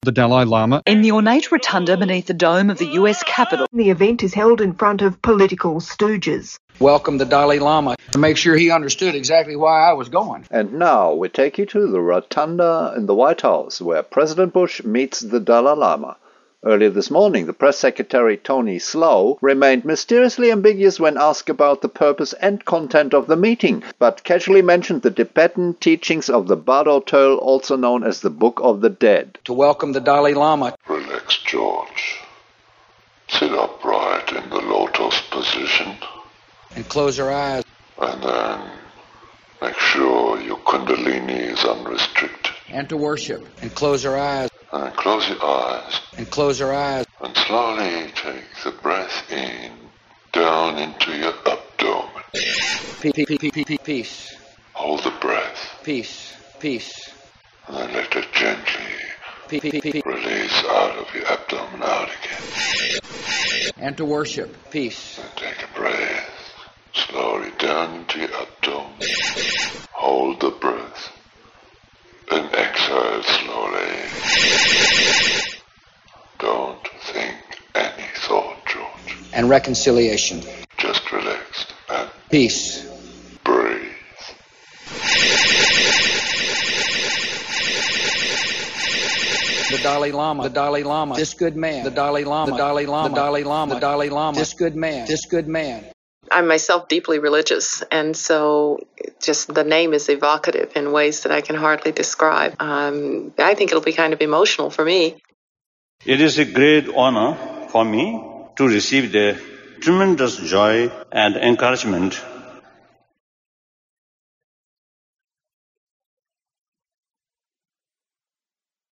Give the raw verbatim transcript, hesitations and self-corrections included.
the Dalai Lama in the ornate rotunda beneath the dome of the U S Capitol. The event is held in front of political stooges. Welcome the Dalai Lama to make sure he understood exactly why I was going. And now we take you to the rotunda in the White House, where President Bush meets the Dalai Lama. Earlier this morning, the press secretary Tony Slow remained mysteriously ambiguous when asked about the purpose and content of the meeting, but casually mentioned the Tibetan teachings of the Bardo Tol, also known as the Book of the Dead. To welcome the Dalai Lama. Relax, George. Sit upright in the lotus position. And close your eyes. And then make sure your kundalini is unrestricted. And to worship. And close your eyes. And close your eyes. And close your eyes. And slowly take the breath in, down into your abdomen. Peace. Hold the breath. Peace. Peace. And then let it gently release out of your abdomen out again. And to worship. Peace. And take a breath. Slowly down into your abdomen. Hold the breath. Then exhale slowly. Don't think any thought, George. And reconciliation. Just relax and peace. Breathe. The Dalai Lama, the Dalai Lama, this good man, the Dalai Lama, the Dalai Lama, the Dalai Lama, the Dalai Lama, this good man, this good man. I'm myself deeply religious, and so just the name is evocative in ways that I can hardly describe. Um, I think it'll be kind of emotional for me. It is a great honor for me to receive the tremendous joy and encouragement